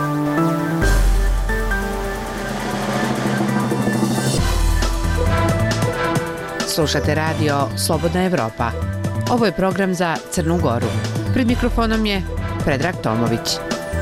Slušate radio Slobodna Evropa. Ovo je program za Crnu Goru. Pred mikrofonom je Predrag Tomović.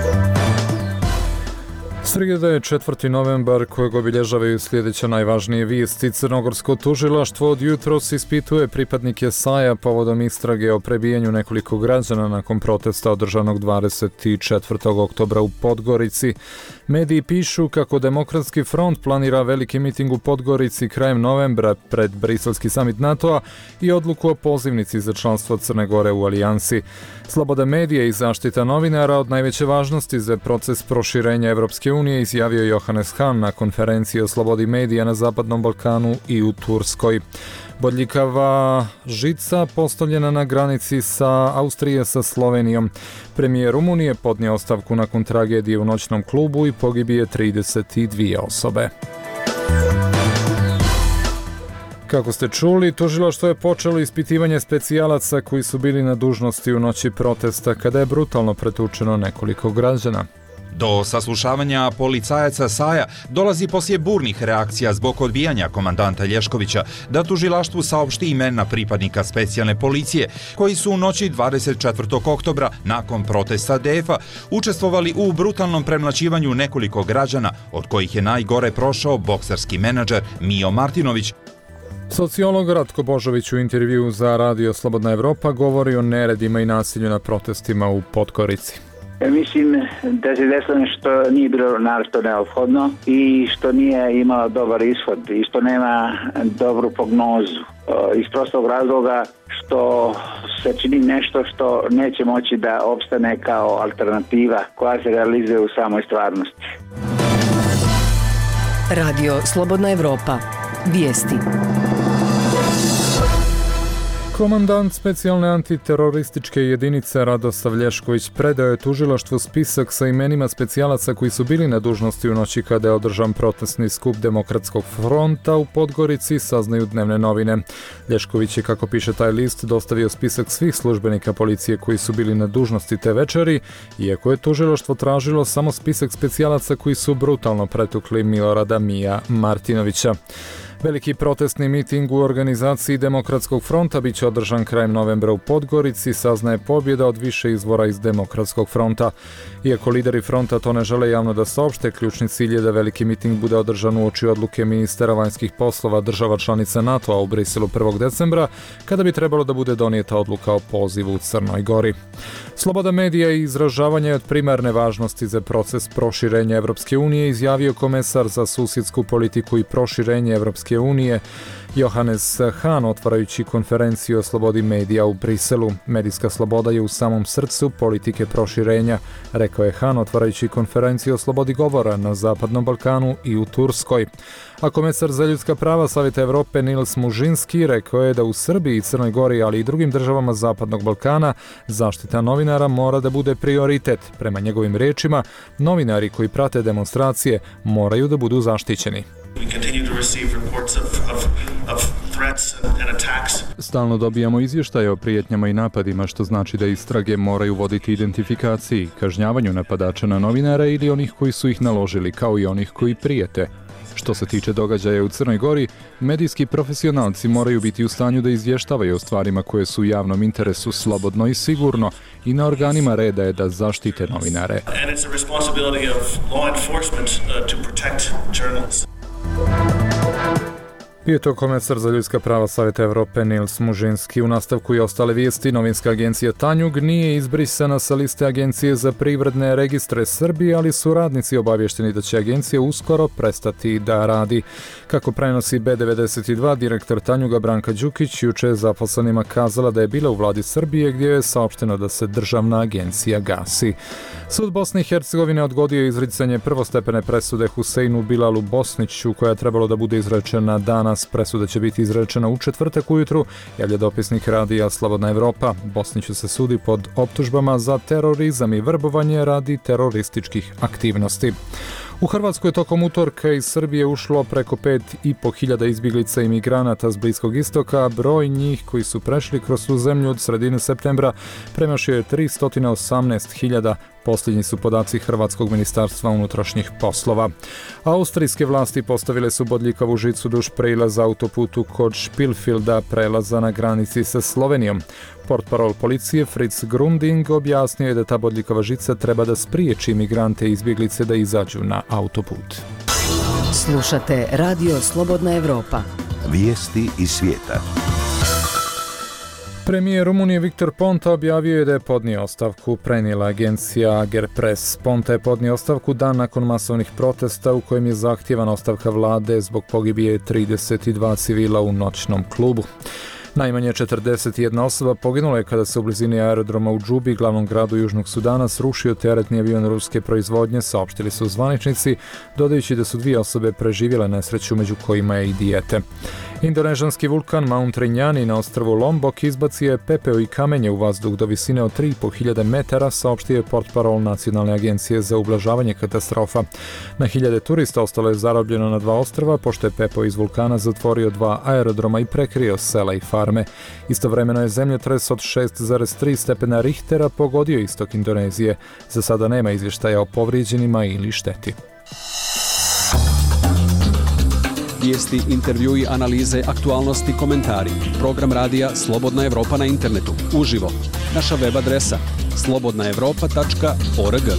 Srijeda je 4. novembar kojeg obilježavaju sljedeće najvažnije vijesti. Crnogorsko tužilaštvo od jutros ispituje pripadnike SAJ-a povodom istrage o prebijanju nekoliko građana nakon protesta održanog 24. oktobra u Podgorici. Mediji pišu kako Demokratski front planira veliki miting u Podgorici krajem novembra pred briselski samit NATO-a i odluku o pozivnici za članstvo Crne Gore u alijansi. Sloboda medija i zaštita novinara od najveće važnosti za proces proširenja Evropske unije, izjavio Johannes Hahn na konferenciji o slobodi medija na Zapadnom Balkanu i u Turskoj. Bodljikava žica postavljena na granici Austrije sa Slovenijom. Premijer Rumunije podnio ostavku nakon tragedije u noćnom klubu i pogibije 32 osobe. Kako ste čuli, tužilaštvo je počelo ispitivanje specijalaca koji su bili na dužnosti u noći protesta kada je brutalno pretučeno nekoliko građana. Do saslušavanja policajaca SAJ-a dolazi poslije burnih reakcija zbog odbijanja komandanta Lješkovića da tužilaštvu saopšti imena pripadnika specijalne policije koji su u noći 24. oktobra nakon protesta DF-a učestvovali u brutalnom premlaćivanju nekoliko građana, od kojih je najgore prošao bokserski menadžer Mio Martinović. Sociolog Ratko Božović u intervjuu za radio Slobodna Evropa govori o neredima i nasilju na protestima u Podgorici. Mislim da se desilo nešto nije bilo naročito neophodno i što nije imalo dobar ishod i što nema dobru prognozu. Iz prostog razloga što se čini nešto što neće moći da opstane kao alternativa koja se realizuje u samoj stvarnosti. Radio Slobodna Evropa. Vijesti. Komandant specijalne antiterorističke jedinice Radosav Lješković predao je tužilaštvu spisak sa imenima specijalaca koji su bili na dužnosti u noći kada je održan protestni skup Demokratskog fronta u Podgorici, saznaju dnevne novine. Lješković je, kako piše taj list, dostavio spisak svih službenika policije koji su bili na dužnosti te večeri, iako je tužilaštvo tražilo samo spisak specijalaca koji su brutalno pretukli Milorada Mija Martinovića. Veliki protestni miting u organizaciji Demokratskog fronta bit će održan krajem novembra u Podgorici, saznaje pobjeda od više izvora iz Demokratskog fronta. Iako lideri fronta to ne žele javno da saopšte, ključni cilj je da veliki miting bude održan uoči odluke ministara vanjskih poslova država članica NATO-a u Briselu 1. decembra, kada bi trebalo da bude donijeta odluka o pozivu u Crnoj Gori. Sloboda medija i izražavanja je od primarne važnosti za proces proširenja Evropske unije, izjavio komesar za susjedsku politiku i proširenje Evropske unije Johannes Hahn, otvarajući konferenciju o slobodi medija u Briselu. Medijska sloboda je u samom srcu politike proširenja, rekao je Hahn, otvarajući konferenciju o slobodi govora na Zapadnom Balkanu i u Turskoj. A komesar za ljudska prava Savjeta Evrope Nils Mužinski rekao je da u Srbiji i Crnoj Gori, ali i drugim državama Zapadnog Balkana, zaštita novinara mora da bude prioritet. Prema njegovim riječima, novinari koji prate demonstracije moraju da budu zaštićeni. Stalno dobijamo izvještaje o prijetnjama i napadima, što znači da istrage moraju voditi identifikaciji, kažnjavanju napadača na novinara ili onih koji su ih naložili, kao i onih koji prijete. Što se tiče događaja u Crnoj Gori, medijski profesionalci moraju biti u stanju da izvještavaju o stvarima koje su u javnom interesu slobodno i sigurno, i na organima reda je da zaštite novinare. I to komesar za ljudska prava Savjeta Evrope Nils Mužinski. U nastavku i ostale vijesti, novinska agencija Tanjug nije izbrisana sa liste Agencije za privredne registre Srbije, ali su radnici obavješteni da će agencija uskoro prestati da radi. Kako prenosi B92, direktor Tanjuga Branka Đukić juče je zaposlenima kazala da je bila u vladi Srbije, gdje je saopšteno da se državna agencija gasi. Sud Bosne i Hercegovine odgodio izricanje prvostepene presude Huseinu Bilalu Bosniću, koja je trebalo da bude izrečena danas. Presuda će biti izrečena u četvrtak ujutru, javlja dopisnik radija Slobodna Evropa. Bosniću se sudi pod optužbama za terorizam i vrbovanje radi terorističkih aktivnosti. U Hrvatskoj je tokom utorka iz Srbije ušlo preko 5.500 izbjeglica i migranata s Bliskog istoka. Broj njih koji su prešli kroz tu zemlju od sredine septembra premašio je 318.000. Posljednji su podaci Hrvatskog ministarstva unutrašnjih poslova. Austrijske vlasti postavile su bodljikavu žicu duž prelaza autoputu kod Špilfilda, prelaza na granici sa Slovenijom. Portparol policije Fritz Grunding objasnio je da ta bodljikava žica treba da spriječi migrante i izbjeglice da izađu na autoput. Slušate Radio Slobodna Evropa. Vijesti iz svijeta. Premijer Rumunije Viktor Ponta objavio je da je podnio ostavku, prenijela agencija Agerpres. Ponta je podnio ostavku dan nakon masovnih protesta u kojem je zahtijevana ostavka vlade zbog pogibije 32 civila u noćnom klubu. Najmanje 41 osoba poginula je kada se u blizini aerodroma u Džubi, glavnom gradu Južnog Sudana, srušio teretni avion ruske proizvodnje, saopštili su zvaničnici, dodajući da su 2 osobe preživjele nesreću, među kojima je i dijete. Indonežanski vulkan Mount Rinjani na ostrvu Lombok izbacio je pepeo i kamenje u vazduh do visine od 3.500 metara, saopštio je portparol Nacionalne agencije za ublažavanje katastrofa. Na hiljade turista ostalo je zarobljeno na 2 ostrva, pošto je pepeo iz vulkana zatvorio 2 aerodroma i prekrio sela i farme. Istovremeno je zemljotres od 6,3 stepena Richtera pogodio istok Indonezije. Za sada nema izvještaja o povrijeđenima ili šteti. Vijesti, intervjui, analize, aktualnosti, komentari. Program radija Slobodna Evropa na internetu. Uživo. Naša web adresa slobodnaevropa.org.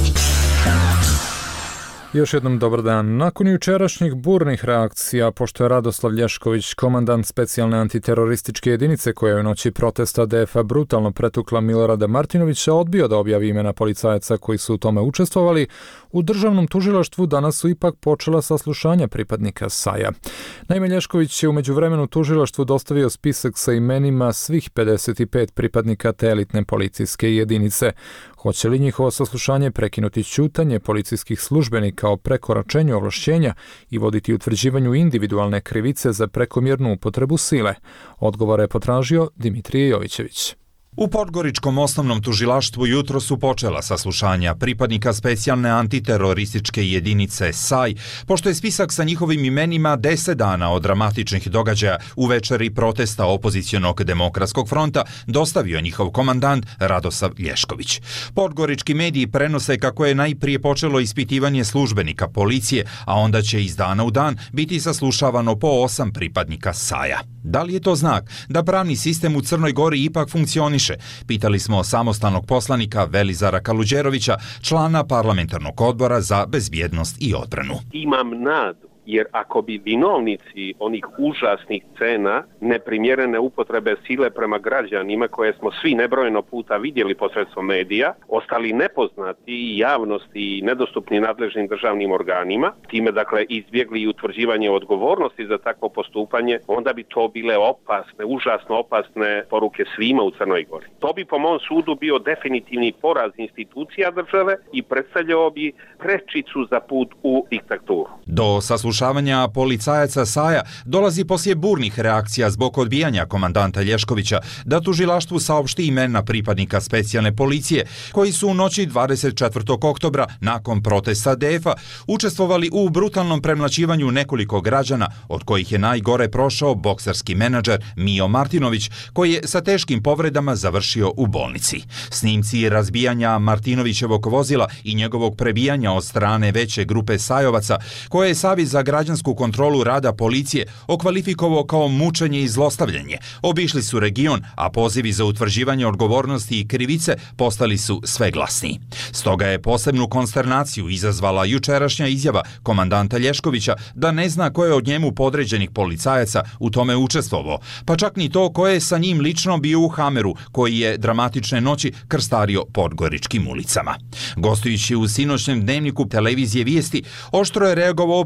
Još jednom dobar dan. Nakon jučerašnjih burnih reakcija, pošto je Radoslav Lješković, komandant specijalne antiterorističke jedinice koja je u noći protesta DF-a brutalno pretukla Milorada Martinovića, odbio da objavi imena policajaca koji su u tome učestvovali, u državnom tužilaštvu danas su ipak počela saslušanja pripadnika SAJ-a. Naime, Lješković je u međuvremenu tužilaštvu dostavio spisak sa imenima svih 55 pripadnika te elitne policijske jedinice. Hoće li njihovo saslušanje prekinuti ćutanje policijskih službenika o prekoračenju ovlašćenja i voditi utvrđivanju individualne krivice za prekomjernu upotrebu sile? Odgovore je potražio Dimitrije Jovićević. U Podgoričkom osnovnom tužilaštvu jutro su počela saslušanja pripadnika specijalne antiterorističke jedinice SAJ, pošto je spisak sa njihovim imenima 10 dana od dramatičnih događaja u večeri protesta opozicionog demokratskog fronta dostavio njihov komandant Radoslav Lješković. Podgorički mediji prenose kako je najprije počelo ispitivanje službenika policije, a onda će iz dana u dan biti saslušavano po 8 pripadnika SAJ-a. Da li je to znak da pravni sistem u Crnoj Gori ipak funkcioniše? Pitali smo samostalnog poslanika Velizara Kaluđerovića, člana parlamentarnog odbora za bezbjednost i odbranu. Imam nadu, jer ako bi vinovnici onih užasnih scena, neprimjerene upotrebe sile prema građanima, koje smo svi nebrojeno puta vidjeli posredstvom medija, ostali nepoznati i javnosti i nedostupni nadležnim državnim organima, time dakle izbjegli utvrđivanje odgovornosti za takvo postupanje, onda bi to bile opasne, užasno opasne poruke svima u Crnoj Gori. To bi po mom sudu bio definitivni poraz institucija države i predstavljao bi prečicu za put u diktaturu. Do saslušavanja policajaca SAJ-a dolazi poslije burnih reakcija zbog odbijanja komandanta Lješkovića da tužilaštvu saopšti imena pripadnika specijalne policije koji su u noći 24. oktobra nakon protesta DF-a učestvovali u brutalnom premlaćivanju nekoliko građana, od kojih je najgore prošao bokserski menadžer Mio Martinović, koji je sa teškim povredama završio u bolnici. Snimci razbijanja Martinovićevog vozila i njegovog prebijanja od strane veće grupe SAJ-ovaca, koje je Savez za građansku kontrolu rada policije okvalifikovao kao mučenje i zlostavljanje, obišli su region, a pozivi za utvrđivanje odgovornosti i krivice postali su sve glasniji. Stoga je posebnu konsternaciju izazvala jučerašnja izjava komandanta Lješkovića da ne zna ko je od njemu podređenih policajaca u tome učestvovao, pa čak ni to ko je sa njim lično bio u Hameru, koji je dramatične noći krstario podgoričkim ulicama. Gostujući u sinoćnjem dnevniku televizije Vijesti, oštro je reagovao predsjednik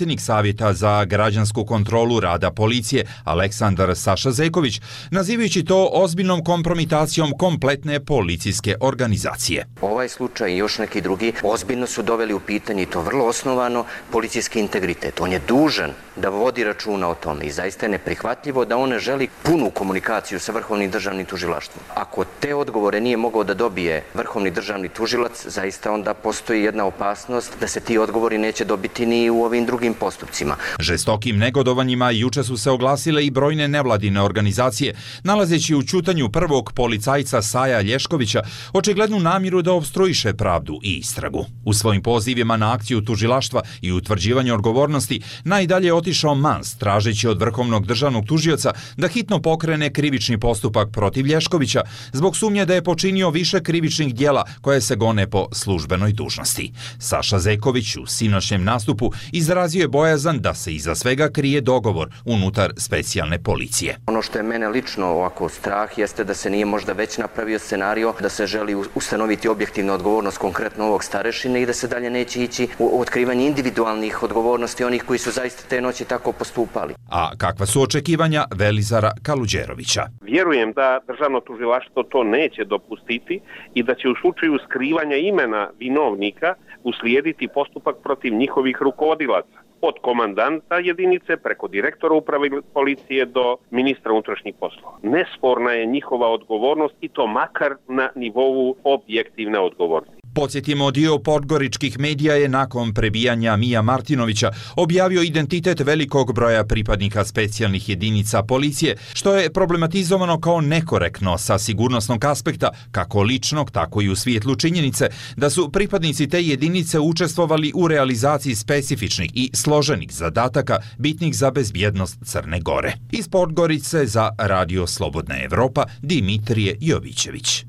predsjednik Savjeta za građansku kontrolu rada policije Aleksandar Saša Zeković, nazivajući to ozbiljnom kompromitacijom kompletne policijske organizacije. Ovaj slučaj i još neki drugi ozbiljno su doveli u pitanje, i to vrlo osnovano, policijski integritet. On je dužan da vodi računa o tome i zaista je neprihvatljivo da on ne želi punu komunikaciju sa Vrhovnim državnim tužilaštvom. Ako te odgovore nije mogao da dobije Vrhovni državni tužilac, zaista onda postoji jedna opasnost da se ti odgovori neće dobiti ni u ovim drugim postupcima. Žestokim negodovanjima juče su se oglasile i brojne nevladine organizacije, nalazeći u ćutanju prvog policajca Saja Lješkovića očiglednu namjeru da opstruiše pravdu i istragu. U svojim pozivima na akciju tužilaštva i utvrđivanje odgovornosti najdalje otišao Mans, tražeći od Vrhovnog državnog tužioca da hitno pokrene krivični postupak protiv Lješkovića zbog sumnje da je počinio više krivičnih djela koje se gone po službenoj dužnosti. Saša Zeković u sinoćnjem nastupu izrazio je bojazan da se iza svega krije dogovor unutar specijalne policije. Ono što je mene lično ovako strah jeste da se nije možda već napravio scenario da se želi ustanoviti objektivna odgovornost konkretno ovog starešine i da se dalje neće ići u otkrivanje individualnih odgovornosti onih koji su zaista te noći tako postupali. A kakva su očekivanja Velizara Kaluđerovića? Vjerujem da državno tužilaštvo to neće dopustiti i da će u slučaju skrivanja imena vinovnika uslijediti postupak protiv njihovih rukovodilaca. Od komandanta jedinice preko direktora uprave policije do ministra unutrašnjih poslova. Nesporna je njihova odgovornost i to makar na nivou objektivne odgovornosti. Podsjetimo, dio podgoričkih medija je nakon prebijanja Mija Martinovića objavio identitet velikog broja pripadnika specijalnih jedinica policije, što je problematizovano kao nekorektno sa sigurnosnog aspekta, kako ličnog, tako i u svjetlu činjenice da su pripadnici te jedinice učestvovali u realizaciji specifičnih i složenih zadataka bitnih za bezbjednost Crne Gore. Iz Podgorice za Radio Slobodna Evropa, Dimitrije Jovićević.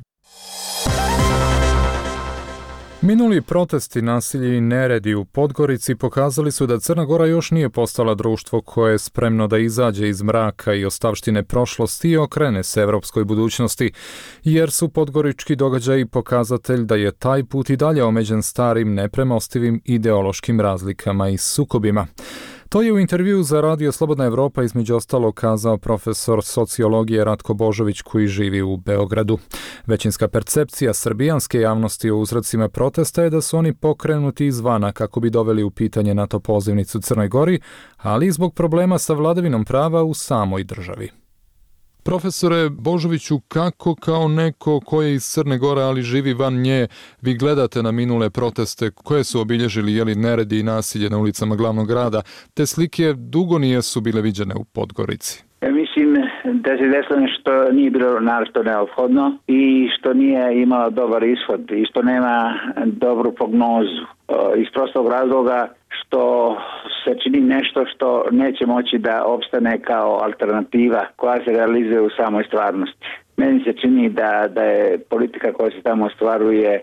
Minuli protesti, nasilje i neredi u Podgorici pokazali su da Crna Gora još nije postala društvo koje je spremno da izađe iz mraka i ostavštine prošlosti i okrene se evropskoj budućnosti, jer su podgorički događaji pokazatelj da je taj put i dalje omeđen starim, nepremostivim ideološkim razlikama i sukobima. To je u intervjuu za Radio Slobodna Evropa između ostalog kazao profesor sociologije Ratko Božović koji živi u Beogradu. Većinska percepcija srbijanske javnosti o uzrocima protesta je da su oni pokrenuti izvana kako bi doveli u pitanje NATO pozivnicu Crnoj Gori, ali i zbog problema sa vladavinom prava u samoj državi. Profesore Božoviću, kako kao neko ko je iz Crne Gore, ali živi van nje, vi gledate na minule proteste koje su obilježili neredi i nasilje na ulicama glavnog grada? Te slike dugo nisu bile viđene u Podgorici. Mislim da se desilo nešto nije bilo naročito neophodno i što nije imalo dobar ishod i što nema dobru prognozu. Iz prostog razloga što se čini nešto što neće moći da opstane kao alternativa koja se realizuje u samoj stvarnosti. Meni se čini da je politika koja se tamo ostvaruje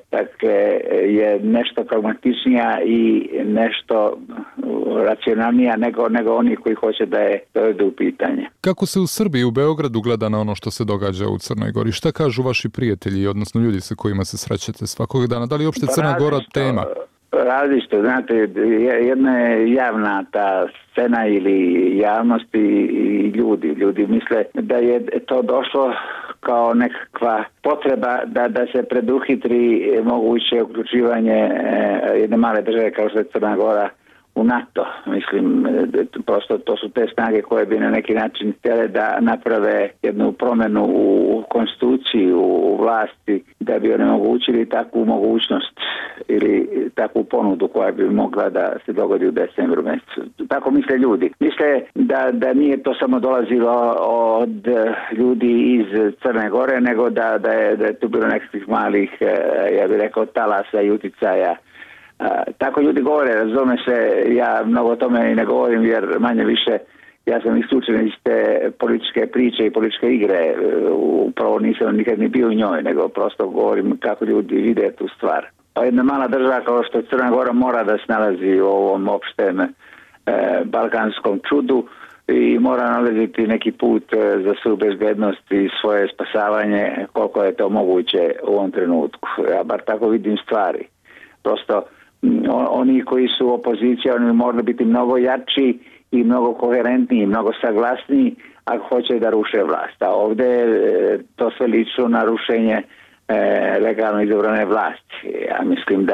je nešto pragmatičnija i nešto racionalnija nego oni koji hoće da je dovedu u pitanje. Kako se u Srbiji, u Beogradu gleda na ono što se događa u Crnoj Gori? Šta kažu vaši prijatelji, odnosno ljudi sa kojima se srećete svakog dana? Da li je uopšte Crna Gora tema? Različito, znate, jedna je javna ta scena ili javnost i ljudi misle da je to došlo kao nekakva potreba da se preduhitri moguće uključivanje jedne male države kao što je Crna Gora u NATO. Mislim, prosto to su te snage koje bi na neki način htjele da naprave jednu promjenu u konstituciji, u vlasti, da bi onemogućili takvu mogućnost ili takvu ponudu koja bi mogla da se dogodi u decembru mjesecu. Tako misle ljudi. Misle da nije to samo dolazilo od ljudi iz Crne Gore, nego da je tu bilo nekakvih malih, ja bih rekao, talasa i uticaja. Tako ljudi govore, razume se, ja mnogo o tome i ne govorim jer manje više ja sam isključen iz te političke priče i političke igre, upravo nisam nikad ni bio u njoj, nego prosto govorim kako ljudi vide tu stvar. Jedna mala država kao što je Crna Gora mora da se nalazi u ovom opštem balkanskom čudu i mora nalaziti neki put za svoju bezbednost i svoje spasavanje koliko je to moguće u ovom trenutku. Ja bar tako vidim stvari. Prosto oni koji su opozicija, oni moraju biti mnogo jači i mnogo koherentniji, mnogo saglasniji ako hoće da ruše vlast. A ovdje je to sve lično na rušenje legalno izabrane vlasti. Ja mislim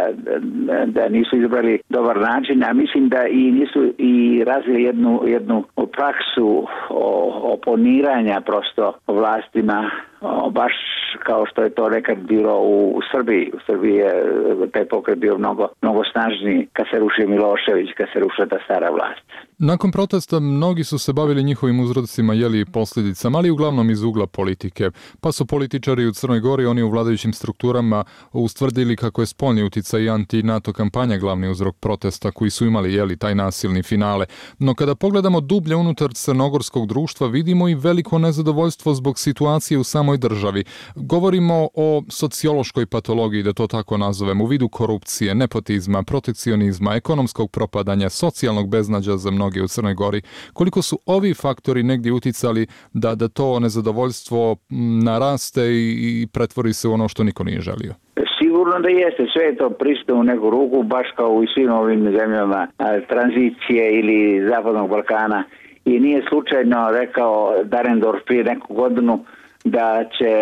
da nisu izabrali dobar način, a mislim da i nisu i razvili jednu praksu oponiranja prosto vlastima, baš kao što je to nekad bilo u Srbiji. U Srbiji je taj pokret bio mnogo snažniji kad se rušio Milošević, kad se rušila ta stara vlast. Nakon protesta mnogi su se bavili njihovim uzrocima, i posljedicama, ali uglavnom iz ugla politike. Pa su političari u Crnoj Gori, oni u vladajućim strukturama, ustvrdili kako je spoljni uticaj i anti-NATO kampanja glavni uzrok protesta koji su imali taj nasilni finale. No kada pogledamo dublje unutar crnogorskog društva, vidimo i veliko nezadovoljstvo zbog situacije u samoj državi. Govorimo o sociološkoj patologiji, da to tako nazovem, u vidu korupcije, nepotizma, protekcionizma, ekonomskog propadanja, socijalnog beznađa za mnoge u Crnoj Gori. Koliko su ovi faktori negdje uticali da to nezadovoljstvo naraste i pretvori se u ono što niko nije želio? Sigurno da jeste, sve je to prisutno u neku ruku, baš kao i svim ovim zemljama tranzicije ili Zapadnog Balkana. I nije slučajno rekao Dahrendorf prije neku godinu da će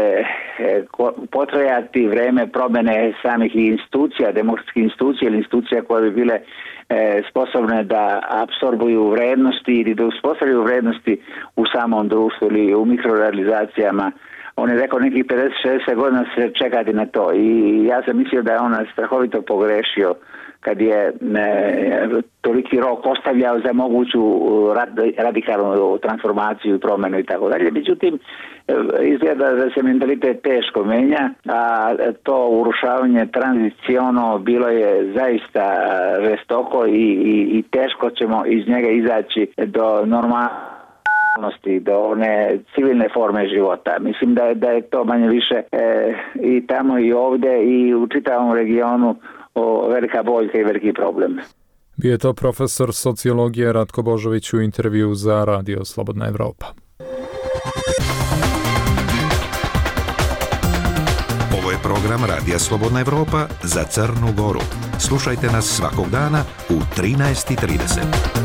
potrajati vreme promjene samih institucija, demokratskih institucija ili institucija koje bi bile sposobne da apsorbuju vrednosti ili da uspostavljaju vrednosti u samom društvu ili u mikrorealizacijama. On je rekao nekih 50-60 godina se čekati na to i ja sam mislio da je on strahovito pogrešio kad je toliki rok ostavljao za moguću radikalnu transformaciju i promjenu i tako dalje. Međutim, izgleda da se mentalitet teško menja, a to urušavanje tranziciono bilo je zaista žestoko i teško ćemo iz njega izaći do normalnosti, do one civilne forme života. Mislim da je to manje više i tamo i ovdje i u čitavom regionu velika boljka i veliki problem. Bio je to profesor sociologije Ratko Božović u intervju za Radio Slobodna Evropa. Ovo je program Radija Slobodna Evropa za Crnu Goru. Slušajte nas svakog dana u 13:30.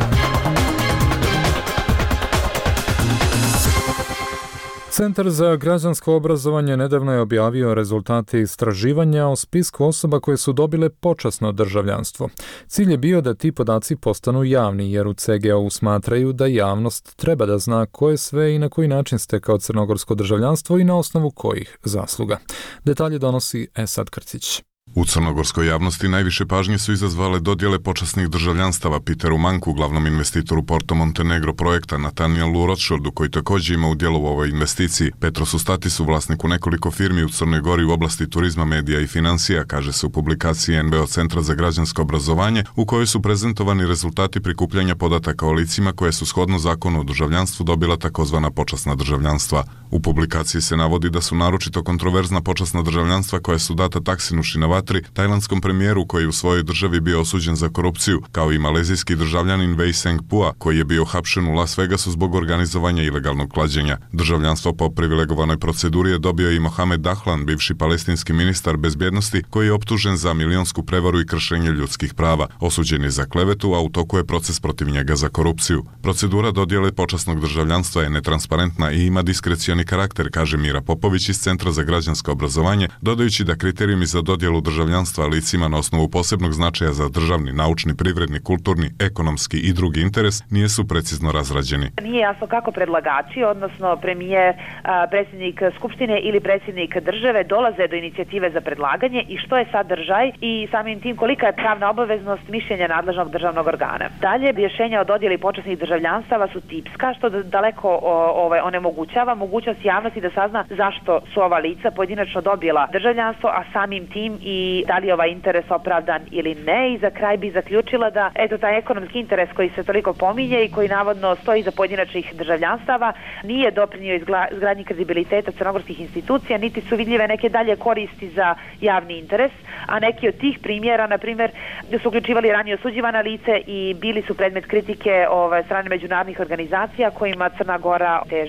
Centar za građansko obrazovanje nedavno je objavio rezultate istraživanja o spisku osoba koje su dobile počasno državljanstvo. Cilj je bio da ti podaci postanu javni, jer u CGO smatraju da javnost treba da zna ko je sve i na koji način stekao crnogorsko državljanstvo i na osnovu kojih zasluga. Detalje donosi Esad Krcić. U crnogorskoj javnosti najviše pažnje su izazvale dodjele počasnih državljanstava Peteru Manku, glavnom investitoru Porto Montenegro projekta, Nathanielu Rothschildu, koji također ima udjel u ovoj investiciji, Petrosu Statisu, vlasniku nekoliko firmi u Crnoj Gori u oblasti turizma, medija i financija, kaže se u publikaciji NBO Centra za građansko obrazovanje, u kojoj su prezentovani rezultati prikupljanja podataka o licima koje su shodno zakonu o državljanstvu dobila takozvana počasna državljanstva. U publikaciji se navodi da su naročito kontroverzna počasna državljanstva koja su data Taksinu Šinavatri, tajlandskom premijeru koji u svojoj državi bio osuđen za korupciju, kao i malezijski državljanin Wei Seng Pua, koji je bio hapšen u Las Vegasu zbog organizovanja ilegalnog klađenja. Državljanstvo po privilegovanoj proceduri je dobio i Mohamed Dahlan, bivši palestinski ministar bezbjednosti, koji je optužen za milionsku prevaru i kršenje ljudskih prava. Osuđen je za klevetu, a u toku je proces protiv njega za korupciju. Procedura dodjele počasnog državljanstva je netransparentna i ima diskrecioni karakter, kaže Mira Popović iz Centra za građansko obrazovanje, dodajući da kriterijumi za dodjelu državljanstva licima na osnovu posebnog značaja za državni, naučni, privredni, kulturni, ekonomski i drugi interes nisu precizno razrađeni. Nije jasno kako predlagači, odnosno premijer, predsjednik Skupštine ili predsjednik države dolaze do inicijative za predlaganje i što je sadržaj i samim tim kolika je pravna obaveznost mišljenja nadležnog državnog organa. Dalje, rješenja o dodjeli počasnih državljanstava su tipska, što daleko onemogućava mogućnost javnosti da sazna zašto su ova lica pojedinačno dobila državljanstvo, a samim tim i da li je ovaj interes opravdan ili ne. I za kraj bi zaključila da taj ekonomski interes koji se toliko pominje i koji navodno stoji iza pojedinačnih državljanstava nije doprinio izgradnji kredibiliteta crnogorskih institucija, niti su vidljive neke dalje koristi za javni interes, a neki od tih primjera, na primjer, su uključivali ranije osuđivana lice i bili su predmet kritike strane međunarodnih organizacija kojima Crna Gora teži.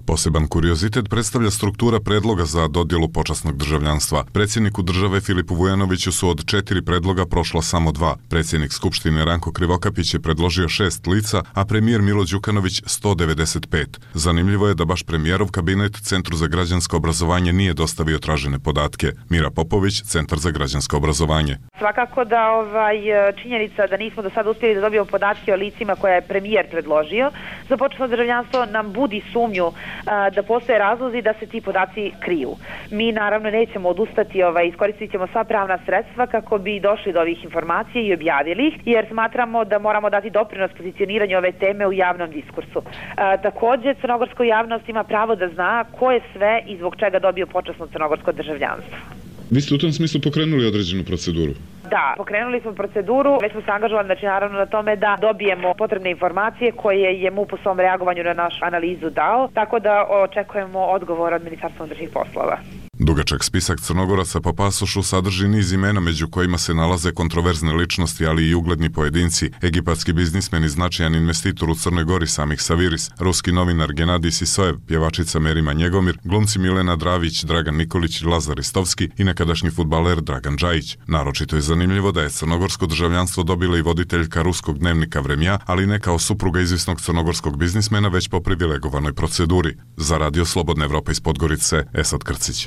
Poseban kuriozitet predstavlja struktura predloga za dodjelu počasnog državljanstva. Predsjedniku države Filipu Vujanoviću su od 4 predloga prošla samo 2. Predsjednik Skupštine Ranko Krivokapić je predložio 6 lica, a premijer Milo Đukanović 195. Zanimljivo je da baš premijerov kabinet Centru za građansko obrazovanje nije dostavio tražene podatke. Mira Popović, Centar za građansko obrazovanje. Svakako da činjenica da nismo do sada uspjeli da dobijemo podatke o licima koje je premijer predložio za počasno državljanstvo nam budi sumnju da postoje razlozi da se ti podaci kriju. Mi naravno nećemo odustati, iskoristit ćemo sva pravna sredstva kako bi došli do ovih informacija i objavili ih, jer smatramo da moramo dati doprinos pozicioniranju ove teme u javnom diskursu. Također, crnogorska javnost ima pravo da zna ko je sve i zbog čega dobio počasno crnogorsko državljanstvo. Vi ste u tom smislu pokrenuli određenu proceduru? Da, pokrenuli smo proceduru, već smo se angažovali naravno na tome da dobijemo potrebne informacije koje je MUP u svom reagovanju na našu analizu dao, tako da očekujemo odgovor od Ministarstva unutrašnjih poslova. Dugačak spisak Crnogoraca po pasošu sadrži niz imena među kojima se nalaze kontroverzne ličnosti, ali i ugledni pojedinci, egipatski biznismen i značajan investitor u Crnoj Gori Samih Saviris, ruski novinar Genadij Sisojev, pjevačica Merima Njegomir, glumci Milena Dravić, Dragan Nikolić i Lazar Ristovski i nekadašnji fudbaler Dragan Džajić. Naročito je zanimljivo da je crnogorsko državljanstvo dobila i voditeljka ruskog dnevnika Vremja, ali ne kao supruga izvisnog crnogorskog biznismena, već po privilegovanoj proceduri. Za Radio Slobodna Evropa iz Podgorice, Esad Krcić.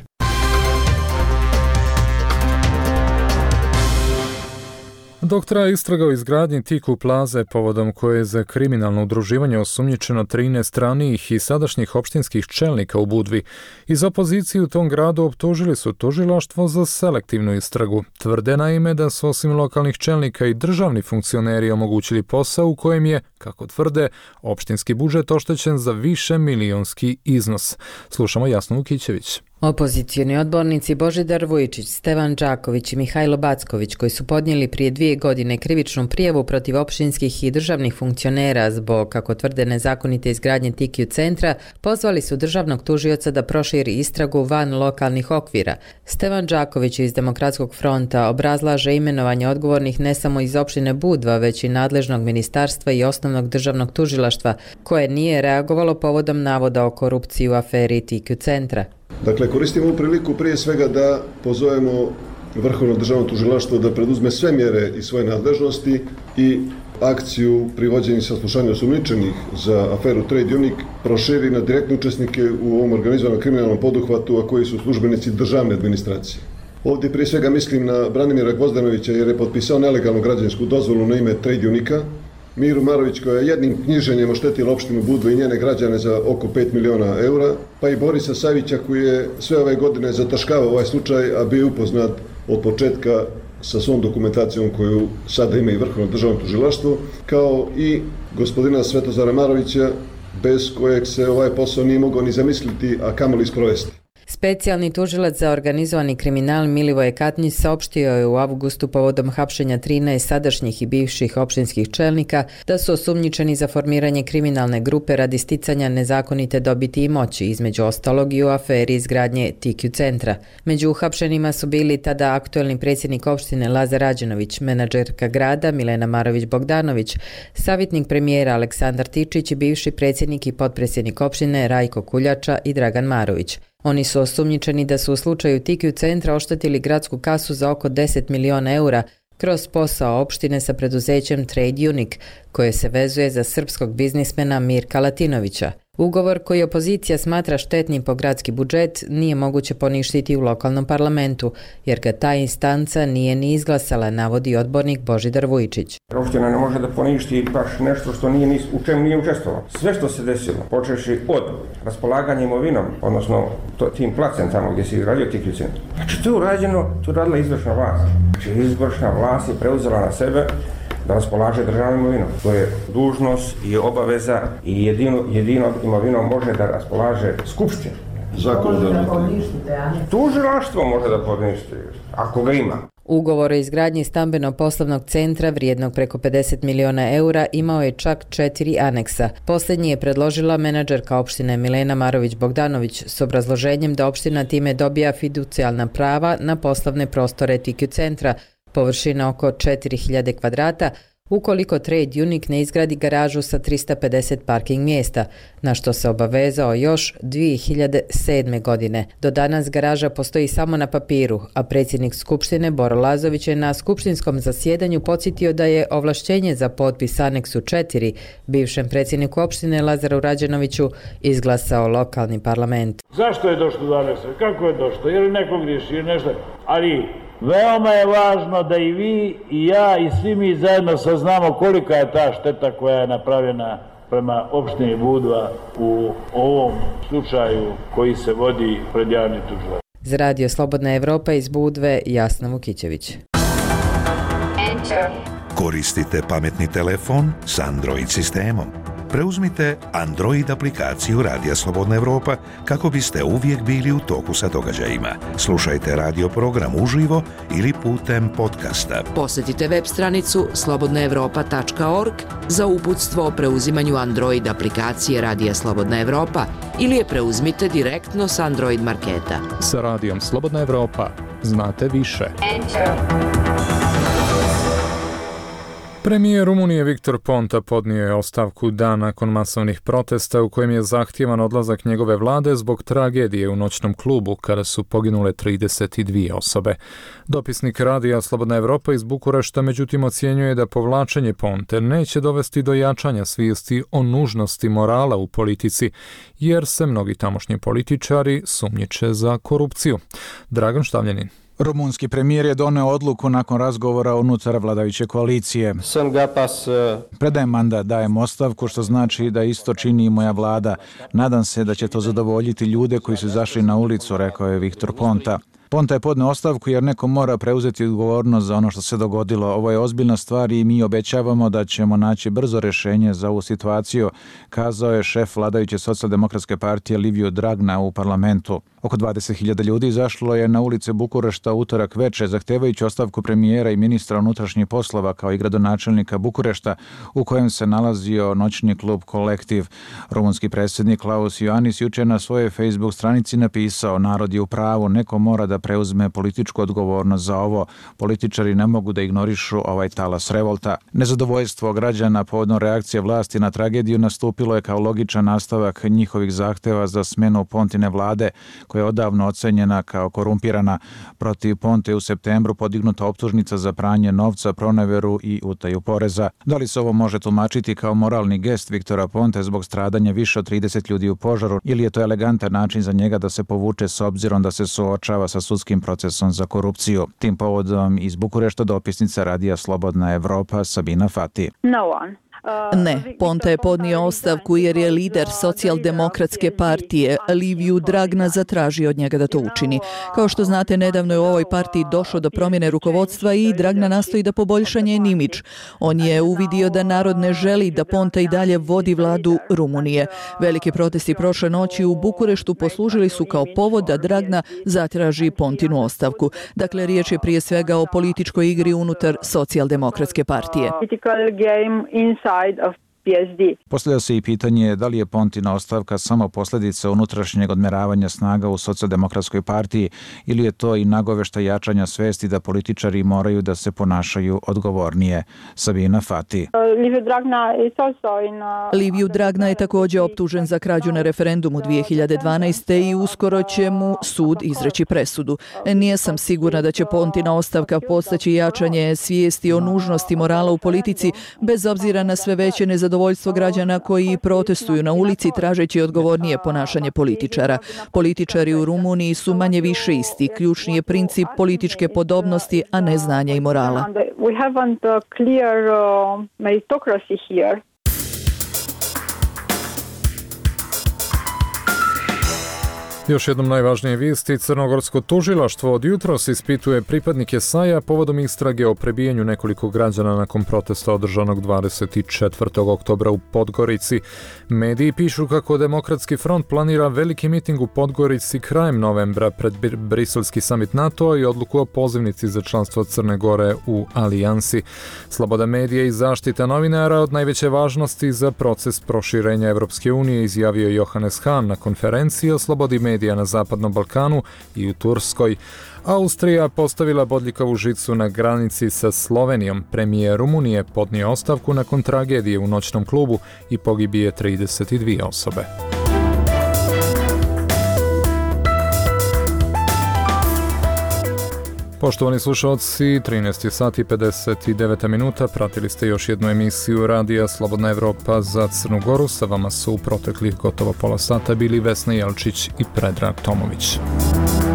Dok traje istraga o izgradnji Tiku plaze povodom koje je za kriminalno udruživanje osumnjičeno 13 ranijih i sadašnjih opštinskih čelnika u Budvi, iz opozicije u tom gradu optužili su tužilaštvo za selektivnu istragu. Tvrde naime da su osim lokalnih čelnika i državni funkcioneri omogućili posao u kojem je, kako tvrde, opštinski budžet oštećen za više milionski iznos. Slušamo Jasnu Vukićević. Opozicioni odbornici Božidar Vujičić, Stevan Đaković i Mihajlo Backović, koji su podnijeli prije 2 godine krivičnu prijavu protiv opštinskih i državnih funkcionera zbog, kako tvrde, nezakonite izgradnje Tikiju centra, pozvali su državnog tužioca da proširi istragu van lokalnih okvira. Stevan Đaković iz Demokratskog fronta obrazlaže imenovanje odgovornih ne samo iz opštine Budva, već i nadležnog ministarstva i osnovnog državnog tužilaštva, koje nije reagovalo povodom navoda o korupciji u aferi Tikiju centra. Dakle, koristimo ovu priliku prije svega da pozovemo Vrhovno državno tužilaštvo da preduzme sve mjere iz svoje nadležnosti i akciju privođenja i saslušanja osumnjičenih za aferu Trade Unique proširi na direktne učesnike u ovom organizovanom kriminalnom poduhvatu, a koji su službenici državne administracije. Ovdje prije svega mislim na Branimira Gvozdanovića jer je potpisao nelegalnu građevinsku dozvolu na ime Trade Unique-a, Miru Marović koja je jednim knjiženjem oštetila opštinu Budvu i njene građane za oko 5 miliona eura, pa i Borisa Savića koji je sve ove godine zataškavao ovaj slučaj, a bio upoznat od početka sa svom dokumentacijom koju sada ima i Vrhovno državno tužilaštvo, kao i gospodina Svetozara Marovića, bez kojeg se ovaj posao nije mogao ni zamisliti, a kamoli sprovesti. Specijalni tužilac za organizovani kriminal Milivoje Katnić saopštio je u avgustu povodom hapšenja 13 sadašnjih i bivših opštinskih čelnika da su osumnjičeni za formiranje kriminalne grupe radi sticanja nezakonite dobiti i moći, između ostalog i u aferi izgradnje Tikiju centra. Među uhapšenima su bili tada aktuelni predsjednik opštine Lazar Rađenović, menadžerka grada Milena Marović-Bogdanović, savjetnik premijera Aleksandar Tičić i bivši predsjednik i potpredsjednik opštine Rajko Kuljača i Dragan Marović. Oni su osumnjičeni da su u slučaju Tikiju centra oštetili gradsku kasu za oko 10 miliona eura kroz posao opštine sa preduzećem Trade Unique, koje se vezuje za srpskog biznismena Mirka Latinovića. Ugovor koji opozicija smatra štetnim po gradski budžet nije moguće poništiti u lokalnom parlamentu, jer ga ta instanca nije ni izglasala, navodi odbornik Božidar Vujičić. Opština ne može da poništi baš nešto što nije, u čemu nije učestvovalo. Sve što se desilo, počeši od raspolaganja imovinom, odnosno tim placem tamo gdje se izgradio Tikiju centar. Znači to je urađeno, to je radila izvršna vlast. Znači izvršna vlast je preuzela na sebe da raspolaže državnom imovinom. To je dužnost i obaveza i jedino imovinom može da raspolaže skupština. Tužilaštvo može da poništi, ako ga ima. Ugovor o izgradnji stambeno-poslovnog centra vrijednog preko 50 miliona eura imao je čak 4 aneksa. Posljednji je predložila menadžerka opštine Milena Marović-Bogdanović s obrazloženjem da opština time dobija fiducijalna prava na poslovne prostore Tikiju centra, površina oko 4000 kvadrata, ukoliko Trade Unique ne izgradi garažu sa 350 parking mjesta, na što se obavezao još 2007. godine. Do danas garaža postoji samo na papiru, a predsjednik Skupštine Boro Lazović je na skupštinskom zasjedanju podsjetio da je ovlašćenje za potpis aneksu 4 bivšem predsjedniku opštine Lazaru Rađenoviću izglasao lokalni parlament. Zašto je došlo do aneksa? Kako je došlo? Je li neko griješi ili nešto? Ali veoma je važno da i vi i ja i svi mi zajedno saznamo kolika je ta šteta koja je napravljena prema opštini Budva u ovom slučaju koji se vodi pred javnim tužilaštvom. Za Radio Slobodna Evropa iz Budve, Jasna Vukićević. Koristite pametni telefon s Android sistemom. Preuzmite Android aplikaciju Radija Slobodna Evropa kako biste uvijek bili u toku sa događajima. Slušajte radio program uživo ili putem podcasta. Posjetite web stranicu slobodnaevropa.org za uputstvo o preuzimanju Android aplikacije Radija Slobodna Evropa ili je preuzmite direktno s Android marketa. Sa Radijom Slobodna Evropa znate više. Premijer Rumunije Viktor Ponta podnio je ostavku dan nakon masovnih protesta u kojem je zahtjevan odlazak njegove vlade zbog tragedije u noćnom klubu kada su poginule 32 osobe. Dopisnik Radija Slobodna Evropa iz Bukurešta međutim ocjenjuje da povlačenje Ponte neće dovesti do jačanja svijesti o nužnosti morala u politici, jer se mnogi tamošnji političari sumnjiče za korupciju. Dragan Štavljanin. Rumunski premijer je doneo odluku nakon razgovora unutar vladajuće koalicije. Predajem mandat, dajem ostavku, što znači da isto čini i moja vlada. Nadam se da će to zadovoljiti ljude koji su izašli na ulicu, rekao je Viktor Ponta. Ponta je podneo ostavku jer neko mora preuzeti odgovornost za ono što se dogodilo. Ovo je ozbiljna stvar i mi obećavamo da ćemo naći brzo rješenje za ovu situaciju, kazao je šef vladajuće socijaldemokratske partije Liviu Dragna u parlamentu. Oko 20.000 ljudi izašlo je na ulice Bukurešta utorak veče, zahtevajući ostavku premijera i ministra unutrašnjih poslova kao i gradonačelnika Bukurešta, u kojem se nalazio noćni klub Kolektiv. Rumunski predsjednik Klaus Iohannis jučer na svojoj Facebook stranici napisao: narod je u pravu, neko mora da preuzme političku odgovornost za ovo. Političari ne mogu da ignorišu ovaj talas revolta. Nezadovoljstvo građana povodom reakcije vlasti na tragediju nastupilo je kao logičan nastavak njihovih zahteva za smjenu Pontine vlade, koja je odavno ocenjena kao korumpirana. Protiv Ponte u septembru podignuta optužnica za pranje novca, proneveru i utaju poreza. Da li se ovo može tumačiti kao moralni gest Viktora Ponte zbog stradanja više od 30 ljudi u požaru, ili je to elegantan način za njega da se povuče s obzirom da se suočava sa sudskim procesom za korupciju? Tim povodom iz Bukurešta dopisnica Radija Slobodna Evropa Sabina Fati. Ne, Ponta je podnio ostavku jer je lider socijaldemokratske partije Liviu Dragna zatražio od njega da to učini. Kao što znate, nedavno je u ovoj partiji došlo do promjene rukovodstva i Dragna nastoji da poboljša njen imidž. On je uvidio da narod ne želi da Ponta i dalje vodi vladu Rumunije. Veliki protesti prošle noći u Bukureštu poslužili su kao povod da Dragna zatraži Pontinu ostavku. Dakle, riječ je prije svega o političkoj igri unutar socijaldemokratske partije. Postavlja se i pitanje da li je Pontina ostavka samo posljedica unutrašnjeg odmeravanja snaga u socijaldemokratskoj partiji ili je to i nagoveštaj jačanja svesti da političari moraju da se ponašaju odgovornije. Sabina Fati. Liviu Dragna je također optužen za krađu na referendumu 2012. i uskoro će mu sud izreći presudu. Nije sam sigurna da će Pontina ostavka postaći jačanje svijesti o nužnosti morala u politici, bez obzira na sve veće nezadovoljstvo građana koji protestuju na ulici tražeći odgovornije ponašanje političara. Političari u Rumuniji su manje više isti. Ključni je princip političke podobnosti, a ne znanja i morala. Još jednom najvažnije vijesti, crnogorsko tužilaštvo od jutros ispituje pripadnike SAJ-a povodom istrage o prebijanju nekoliko građana nakon protesta održanog 24. oktobra u Podgorici. Mediji pišu kako Demokratski front planira veliki miting u Podgorici krajem novembra pred briselski samit NATO-a i odluku o pozivnici za članstvo Crne Gore u alijansi. Sloboda medija i zaštita novinara od najveće važnosti za proces proširenja Evropske unije, izjavio Johannes Hahn na konferenciji o slobodi medija na Zapadnom Balkanu i u Turskoj. Austrija postavila bodljikavu žicu na granici sa Slovenijom. Premijer Rumunije podnio ostavku nakon tragedije u noćnom klubu i pogibije 32 osobe. Poštovani slušalci, 13 sati 59 minuta, pratili ste još jednu emisiju Radija Slobodna Evropa za Crnu Goru. Sa vama su u proteklih gotovo pola sata bili Vesna Jelčić i Predrag Tomović.